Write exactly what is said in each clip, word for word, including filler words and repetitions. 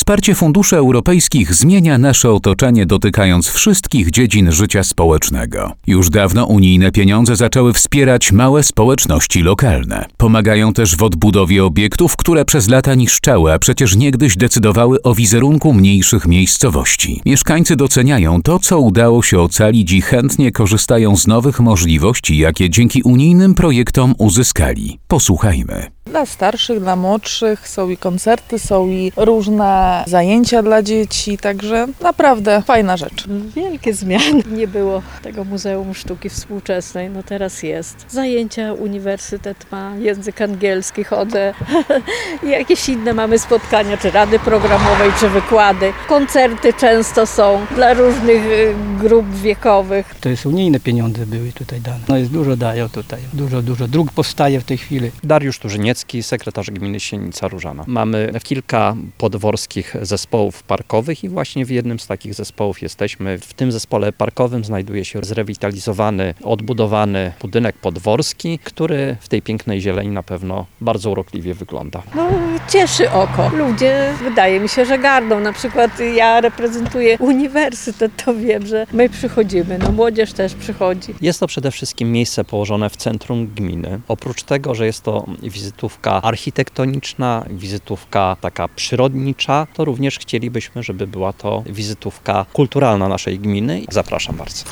Wsparcie funduszy europejskich zmienia nasze otoczenie, dotykając wszystkich dziedzin życia społecznego. Już dawno unijne pieniądze zaczęły wspierać małe społeczności lokalne. Pomagają też w odbudowie obiektów, które przez lata niszczały, a przecież niegdyś decydowały o wizerunku mniejszych miejscowości. Mieszkańcy doceniają to, co udało się ocalić i chętnie korzystają z nowych możliwości, jakie dzięki unijnym projektom uzyskali. Posłuchajmy. Dla starszych, dla młodszych są i koncerty, są i różne zajęcia dla dzieci, także naprawdę fajna rzecz. Wielkie zmiany. Nie było tego Muzeum Sztuki Współczesnej, no teraz jest. Zajęcia, uniwersytet ma, język angielski chodzę, jakieś inne mamy spotkania, czy rady programowej, czy wykłady. Koncerty często są dla różnych grup wiekowych. To jest unijne pieniądze były tutaj dane. No jest dużo dają tutaj, dużo, dużo dróg powstaje w tej chwili. Dariusz Turzyniecki, sekretarz gminy Sienica-Różana. Mamy kilka podworskich zespołów parkowych i właśnie w jednym z takich zespołów jesteśmy. W tym zespole parkowym znajduje się zrewitalizowany, odbudowany budynek podworski, który w tej pięknej zieleni na pewno bardzo urokliwie wygląda. No cieszy oko. Ludzie, wydaje mi się, że gardą. Na przykład ja reprezentuję uniwersytet, to wiem, że my przychodzimy, no młodzież też przychodzi. Jest to przede wszystkim miejsce położone w centrum gminy. Oprócz tego, że jest to wizytówka architektoniczna, wizytówka taka przyrodnicza, to również chcielibyśmy, żeby była to wizytówka kulturalna naszej gminy. Zapraszam bardzo.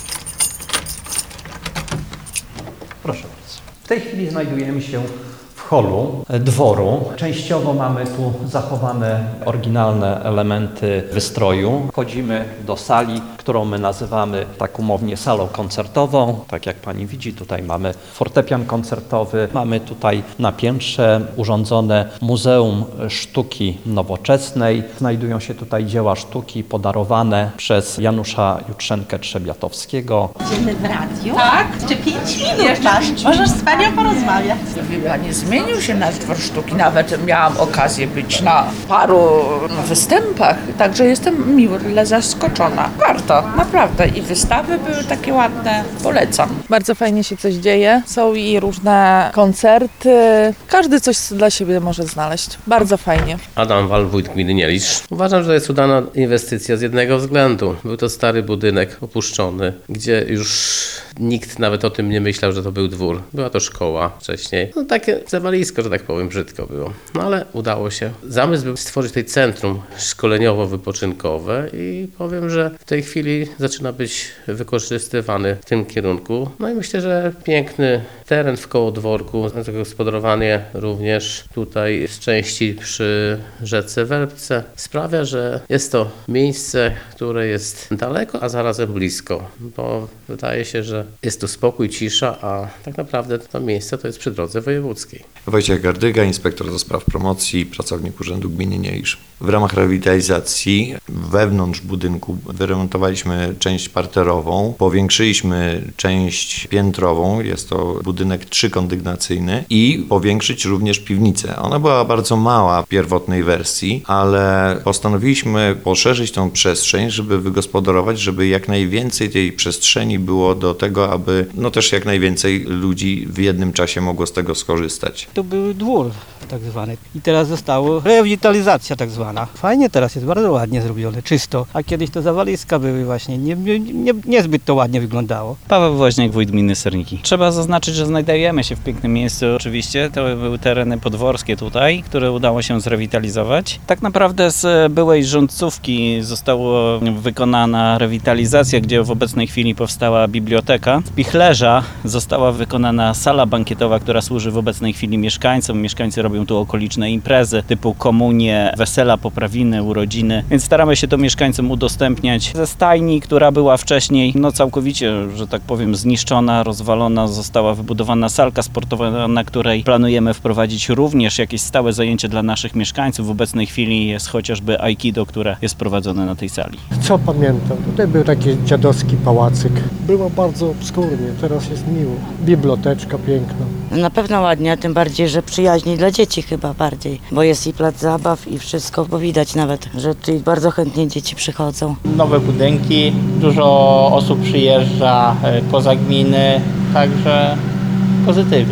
Proszę bardzo. W tej chwili znajdujemy się w holu dworu. Częściowo mamy tu zachowane oryginalne elementy wystroju. Wchodzimy do sali, którą my nazywamy tak umownie salą koncertową. Tak jak pani widzi, tutaj mamy fortepian koncertowy. Mamy tutaj na piętrze urządzone Muzeum Sztuki Nowoczesnej. Znajdują się tutaj dzieła sztuki podarowane przez Janusza Jutrzenkę-Trzebiatowskiego. Idziemy w radiu? Tak. Jeszcze pięć minut masz. Możesz z panią porozmawiać. Pani, zmienił się nasz dwór sztuki. Nawet miałam okazję być na paru występach, także jestem mile zaskoczona. Warto, naprawdę. I wystawy były takie ładne. Polecam. Bardzo fajnie się coś dzieje. Są i różne koncerty. Każdy coś dla siebie może znaleźć. Bardzo fajnie. Adam Wal, wójt gminy Nielisz. Uważam, że jest udana inwestycja z jednego względu. Był to stary budynek opuszczony, gdzie już nikt nawet o tym nie myślał, że to był dwór. Była to szkoła wcześniej. No takie zawalisko, że tak powiem, brzydko było. No ale udało się. Zamysł był stworzyć tutaj centrum szkoleniowo-wypoczynkowe i powiem, że w tej chwili zaczyna być wykorzystywany w tym kierunku. No i myślę, że piękny teren w koło dworku, zagospodarowanie również tutaj z części przy rzece Werbce sprawia, że jest to miejsce, które jest daleko, a zarazem blisko, bo wydaje się, że jest tu spokój, cisza, a tak naprawdę to miejsce to jest przy drodze wojewódzkiej. Wojciech Gardyga, inspektor do spraw promocji, pracownik Urzędu Gminy Nielisz. W ramach rewitalizacji wewnątrz budynku wyremontowaliśmy część parterową, powiększyliśmy część piętrową, jest to budynek trzykondygnacyjny i powiększyć również piwnicę. Ona była bardzo mała w pierwotnej wersji, ale postanowiliśmy poszerzyć tą przestrzeń, żeby wygospodarować, żeby jak najwięcej tej przestrzeni było do tego, aby no też jak najwięcej ludzi w jednym czasie mogło z tego skorzystać. To był dwór tak zwany i teraz zostało rewitalizacja tak zwana. Fajnie teraz jest, bardzo ładnie zrobione, czysto, a kiedyś to zawaliska były właśnie, nie, nie, nie, niezbyt to ładnie wyglądało. Paweł Woźniak, wójt gminy Serniki. Trzeba zaznaczyć, że znajdujemy się w pięknym miejscu oczywiście, to były tereny podworskie tutaj, które udało się zrewitalizować. Tak naprawdę z byłej rządcówki została wykonana rewitalizacja, gdzie w obecnej chwili powstała biblioteka. Z Pichlerza została wykonana sala bankietowa, która służy w obecnej chwili mieszkańcom. Mieszkańcy robią tu okoliczne imprezy typu komunie, wesela, poprawiny, urodziny, więc staramy się to mieszkańcom udostępniać. Ze stajni, która była wcześniej no całkowicie, że tak powiem, zniszczona, rozwalona, została wybudowana salka sportowa, na której planujemy wprowadzić również jakieś stałe zajęcie dla naszych mieszkańców. W obecnej chwili jest chociażby aikido, które jest prowadzone na tej sali. Co pamiętam? Tutaj był taki dziadowski pałacyk. Było bardzo obskurnie, teraz jest miło. Biblioteczka piękna. Na pewno ładnie, a tym bardziej, że przyjaźni dla dzieci chyba bardziej, bo jest i plac zabaw i wszystko, bo widać nawet, że tutaj bardzo chętnie dzieci przychodzą. Nowe budynki, dużo osób przyjeżdża poza gminy, także pozytywnie.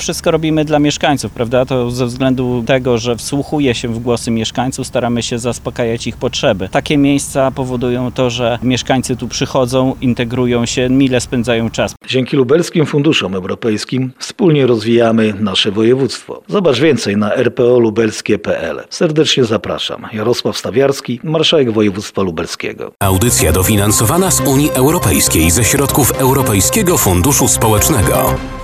wszystko robimy dla mieszkańców, prawda? To ze względu tego, że wsłuchuje się w głosy mieszkańców, staramy się zaspokajać ich potrzeby. Takie miejsca powodują to, że mieszkańcy tu przychodzą, integrują się, mile spędzają czas. Dzięki Lubelskim Funduszom Europejskim wspólnie rozwijamy nasze województwo. Zobacz więcej na r p o lubelskie kropka p l. Serdecznie zapraszam. Jarosław Stawiarski, marszałek województwa lubelskiego. Audycja dofinansowana z Unii Europejskiej ze środków Europejskiego Funduszu Społecznego.